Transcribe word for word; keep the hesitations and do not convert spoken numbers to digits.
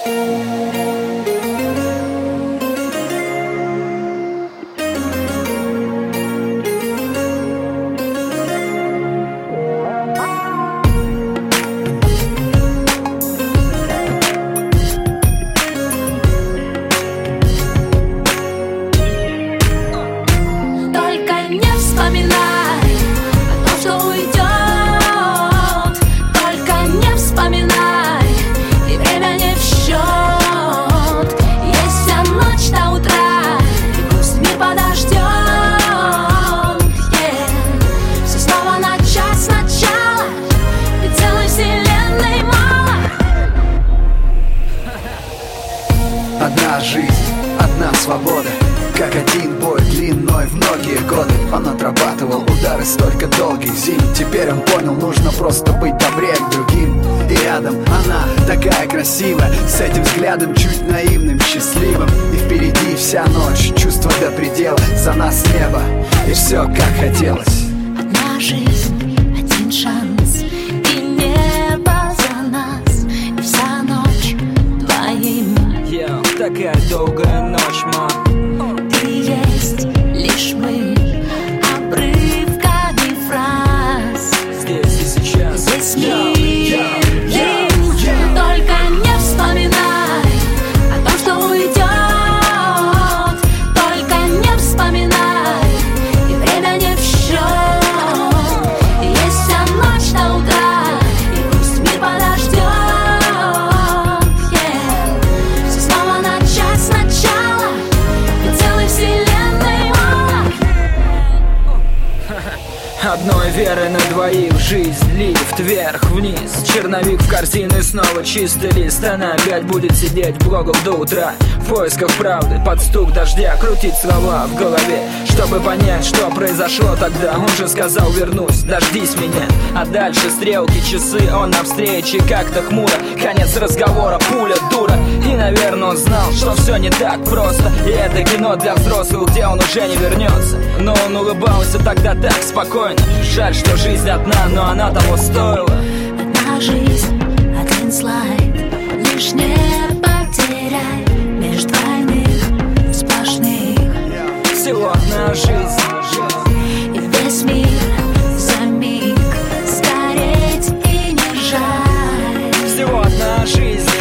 Одна жизнь, одна свобода, как один бой длиной в многие годы. Он отрабатывал удары столько долгих зим. Теперь он понял, нужно просто быть добрее к другим. И рядом она такая красивая, с этим взглядом чуть наивным, счастливым. И впереди вся ночь, чувства до предела, за нас небо, и все как хотелось. Одна жизнь, один шанс, и небо за нас, и вся ночь двоим. Yeah, такая долгая ночь, мам. Ты есть лишь мы, обрывками фраз. Здесь и сейчас. Здесь yeah, yeah, yeah, yeah. Только не вспоминай о том, что уйдет. Только не вспоминай, и время не в счет. Есть вся ночь до утра, и пусть мир подождет. Yeah. Все снова начать сначала, ведь целой вселенной мало. Одной веры на двоих жизнь, лифт вверх-вниз, черновик в корзину и снова чистый лист. Она опять будет сидеть в блогах до утра, в поисках правды, под стук дождя, крутить слова в голове, чтобы понять, что произошло тогда. Он же сказал: вернусь, дождись меня. А дальше стрелки, часы, он на встрече как-то хмуро. Конец разговора, пуля, дура. И, наверное, он знал, что все не так просто, и это кино для взрослых, где он уже не вернется. Но он улыбался тогда так спокойно. Жаль, что жизнь одна, но она того стоила. Одна жизнь, один слайд, лишь не потеряй меж двойных сплошных. Всего одна жизнь, и весь мир за миг сгореть и не жаль. всего одна жизнь.